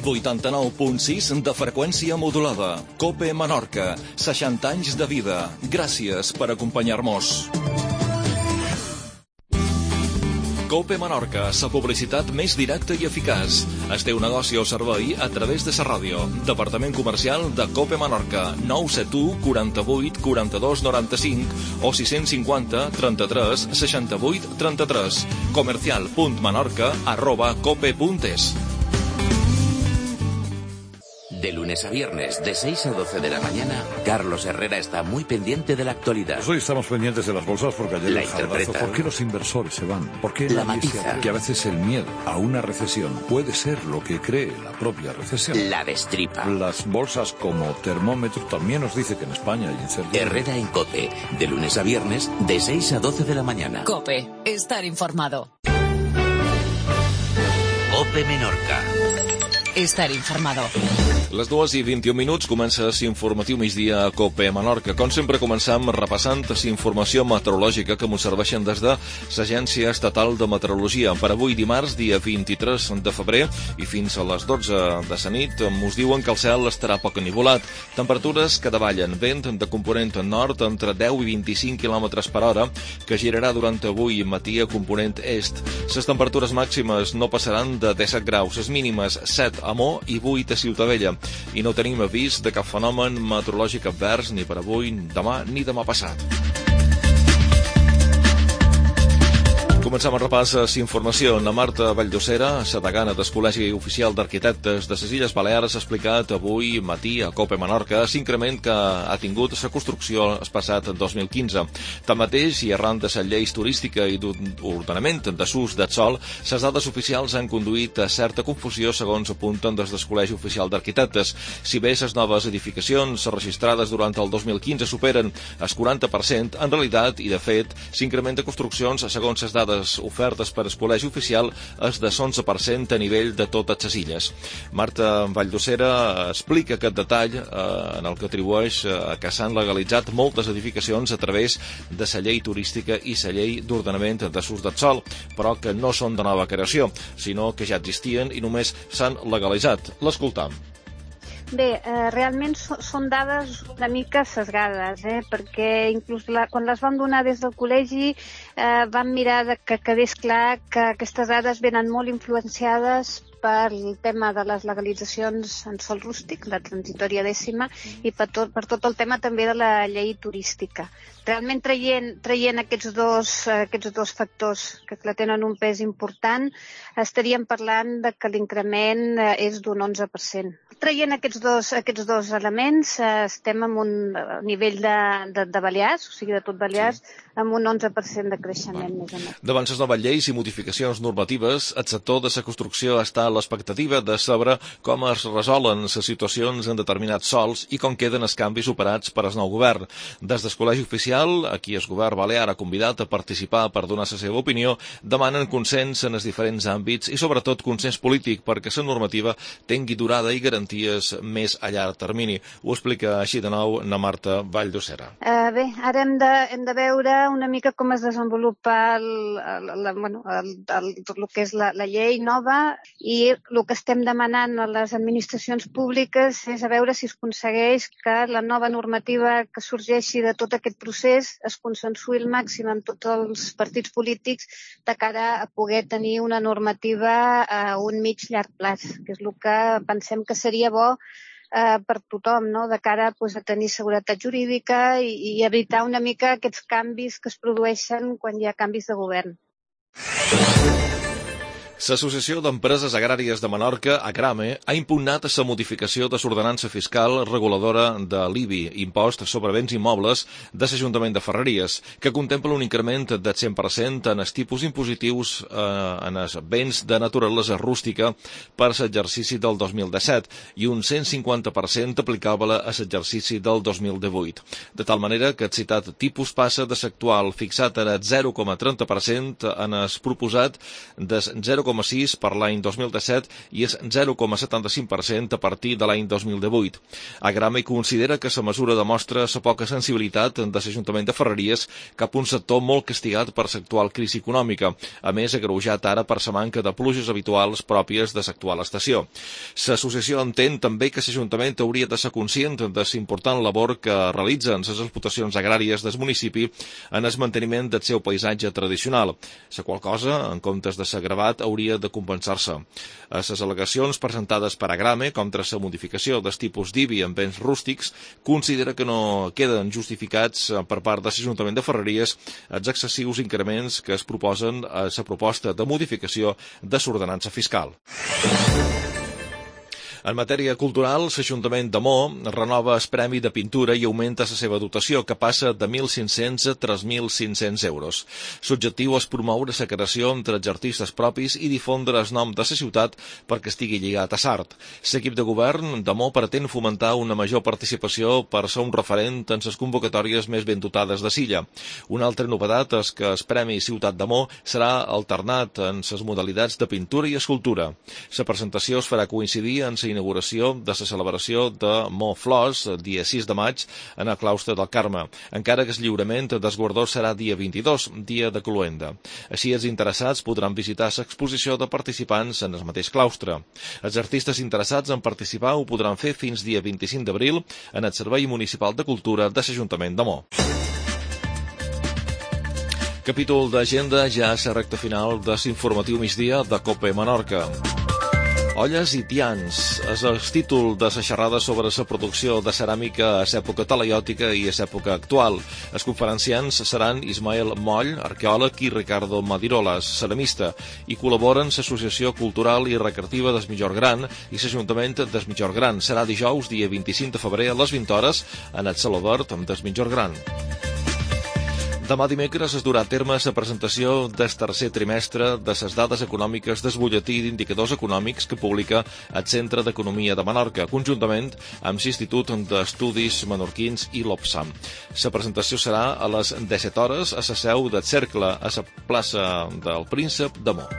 89.6 de freqüència modulada. COPE Menorca, 60 anys de vida. Gràcies per acompanyar-nos. COPE Menorca, la publicitat més directa i eficaç. El teu negoci o servei a través de la ràdio. Departament comercial de COPE Menorca, 971 48 42 95 o 650 33 68 33. comercial.menorca@cope.es. De lunes a viernes, de 6 a 12 de la mañana, Carlos Herrera está muy pendiente de la actualidad. Pues hoy estamos pendientes de las bolsas porque ayer La el jaldazo. interpreta. ¿Por qué los inversores se van? ¿Por qué La nadie se matiza. atreve? Que a veces el miedo a una recesión puede ser lo que cree la propia recesión. La destripa. Las bolsas como termómetro también nos dice que en España hay incertidumbre. Herrera en COPE, de lunes a viernes, de 6 a 12 de la mañana. COPE, estar informado. COPE Menorca. Estar informado. Les 2:21 comença l'informatiu migdia a COPE Menorca. Com sempre començam repassant la informació meteorològica que mos serveixen des de l'Agència Estatal de Meteorologia. Per avui dimarts, dia 23 de febrer, i fins a les 12 de la nit, mos diuen que el cel estarà poc enivolat. Temperatures que davallen, vent de component nord entre 10 i 25 km per hora, que girarà durant avui matí a component est. Les temperatures màximes no passaran de 17 graus, les mínimes 7 a Mo i 8 a Ciutadella. I no tenim avís de cap fenomen meteorològic advers ni per avui, demà ni demà passat. Comencem a repàs la informació. La Marta Valldosera, la degana del Col·legi Oficial d'Arquitectes de les Illes Balears, ha explicat avui matí a COPE Menorca l'increment que ha tingut la construcció el passat 2015. Tanmateix, i arran de les lleis turística i d'ordenament de l'ús del sòl, les dades oficials han conduït a certa confusió segons apunten des del Col·legi Oficial d'Arquitectes. Si bé les noves edificacions registrades durant el 2015 superen el 40%, en realitat, i de fet, l'increment de construccions, segons les dades ofertes per el Col·legi Oficial, és de 11% a nivell de totes les illes. Marta Valldosera explica aquest detall en el que atribueix que s'han legalitzat moltes edificacions a través de la llei turística i la llei d'ordenament de l'ús del sòl, però que no són de nova creació, sinó que ja existien i només s'han legalitzat. L'escoltam. Bé, realment són dades una mica sesgades, perquè inclús quan les vam donar des del col·legi vam mirar que quedés clar que aquestes dades venen molt influenciades per el tema de les legalitzacions en sòl rústic, la transitòria dècima, i per tot el tema també de la llei turística. Realment traient aquests dos factors que tenen un pes important, estaríem parlant de que l'increment és d'un 11%. Traient aquests dos elements, estem en un nivell de Balears, o sigui, de tot Balears, amb un 11% de creixement més o menys. Davant les noves lleis i modificacions normatives, el sector de la construcció està a l'expectativa de saber com es resolen les situacions en determinats sòls i com queden els canvis operats per al nou govern. Des del Col·legi Oficial, aquí el govern balear ha convidat a participar per donar la seva opinió, demanen consens en els diferents àmbits i sobretot consens polític perquè la normativa tingui durada i garanties més a llarg termini. Ho explica així de nou na Marta Valldosera. Bé, ara hem de veure una mica com es desenvolupa el que és la llei nova, i el que estem demanant a les administracions públiques és a veure si es aconsegueix que la nova normativa que sorgeixi de tot aquest procés es consensuï al màxim amb tots els partits polítics de cara a poder tenir una normativa a un mig-llarg plaç, que és el que pensem que seria bo per tothom, no? De cara a tenir seguretat jurídica i evitar una mica aquests canvis que es produeixen quan hi ha canvis de govern. L'Associació d'Empreses Agràries de Menorca, AGRAME, ha impugnat la modificació de l'ordenança fiscal reguladora de l'IBI, impost sobre béns immobles, de l'Ajuntament de Ferreries, que contempla un increment del 100% en els tipus impositius en els béns de naturalesa rústica per l'exercici del 2017 i un 150% aplicable a l'exercici del 2018. De tal manera que el citat tipus passa de l'actual fixat en el 0,30% en el proposat del 0,25% 0,6 per l'any 2017 i és 0,75% a partir de l'any 2018. Agrame considera que la mesura demostra la poca sensibilitat de l'Ajuntament de Ferreries cap a un sector molt castigat per l'actual crisi econòmica, a més agreujat ara per la manca de pluges habituals pròpies de l'actual estació. L'associació entén també que l'Ajuntament hauria de ser conscient de l'important labor que realitzen les explotacions agràries del municipi en el manteniment del seu paisatge tradicional. La qual cosa, en comptes de ser gravat, hauria de compensar-se. A les al·legacions presentades per Agrame contra la modificació del tipus d'IBI en béns rústics, considera que no queden justificats per part de l'Ajuntament de Ferreries els excessius increments que es proposen a la proposta de modificació de l'ordenança fiscal. En matèria cultural, l'Ajuntament de Mo renova el Premi de Pintura i augmenta la seva dotació, que passa de 1.500 a 3.500 euros. L'objectiu és promoure la creació entre els artistes propis i difondre el nom de la ciutat perquè estigui lligat a l'art. L'equip de govern de Mo pretén fomentar una major participació per ser un referent en les convocatòries més ben dotades de Silla. Una altra novetat és que el Premi Ciutat de Mo serà alternat en les modalitats de pintura i escultura. La presentació es farà coincidir en la inauguració de la celebració de Mo Flors, dia 6 de maig, en el claustre del Carme, encara que el lliurament dels guardons serà dia 22, dia de cloenda. Així, els interessats podran visitar l'exposició de participants en el mateix claustre. Els artistes interessats en participar ho podran fer fins dia 25 d'abril en el Servei Municipal de Cultura de l'Ajuntament de Mo. Capítol d'agenda ja a la recta final de l'informatiu migdia de COPE Menorca. Olles i tians és el títol de la xerrada sobre la producció de ceràmica a l'època talaiòtica i a l'època actual. Els conferenciants seran Ismael Moll, arqueòleg, i Ricardo Madirolas, ceramista, i col·laboren l'Associació Cultural i Recreativa des Migjorn Gran i l'Ajuntament des Migjorn Gran. Serà dijous, dia 25 de febrer, a les 20 hores, en el Saló Verd des Migjorn Gran. Demà dimecres es durà a terme la presentació del tercer trimestre de les dades econòmiques del butlletí d'indicadors econòmics que publica el Centre d'Economia de Menorca, conjuntament amb l'Institut d'Estudis Menorquins i l'OPSAM. La presentació serà a les 17 hores a la seu del Cercle, a la plaça del Príncep de Mo.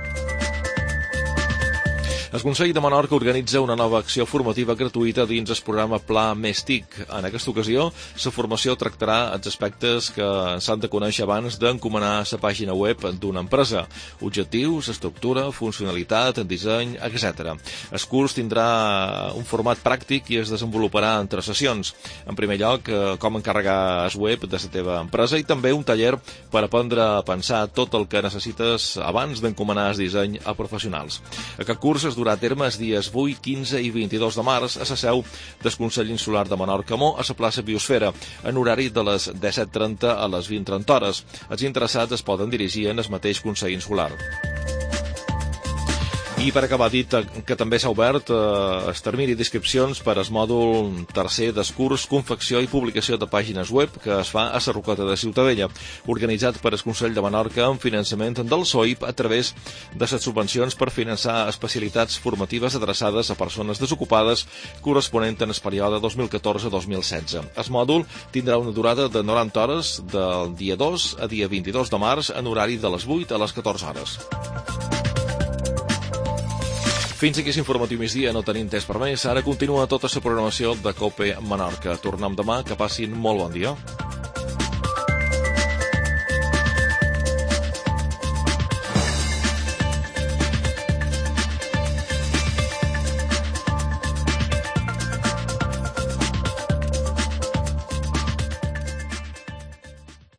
El Consell de Menorca organitza una nova acció formativa gratuïta dins el programa Pla Més TIC. En aquesta ocasió, la formació tractarà els aspectes que s'han de conèixer abans d'encomanar la pàgina web d'una empresa: objectius, estructura, funcionalitat, disseny, etc. El curs tindrà un format pràctic i es desenvoluparà en 3 sessions. En primer lloc, com encarregar el web de la teva empresa i també un taller per aprendre a pensar tot el que necessites abans d'encomanar el disseny a professionals. Aquest curs es durà a terme els dies 8, 15 i 22 de març a la seu del Consell Insular de Menorca Mo, a la plaça Biosfera, en horari de les 17:30 a les 20:30 hores. Els interessats es poden dirigir en el mateix Consell Insular. I per acabar, dit que també s'ha obert el termini d'inscripcions per al mòdul tercer del curs Confecció i Publicació de Pàgines Web que es fa a Sarroqueta de Ciutadella, organitzat per el Consell de Menorca amb finançament del SOIP a través de les subvencions per finançar especialitats formatives adreçades a persones desocupades corresponent en el període 2014-2016. El mòdul tindrà una durada de 90 hores del dia 2 a dia 22 de març en horari de les 8 a les 14 hores. Fins aquí l'informatiu migdia, no tenim temps per més. Ara continua tota la programació de COPE Menorca. Tornem demà, que passin molt bon dia.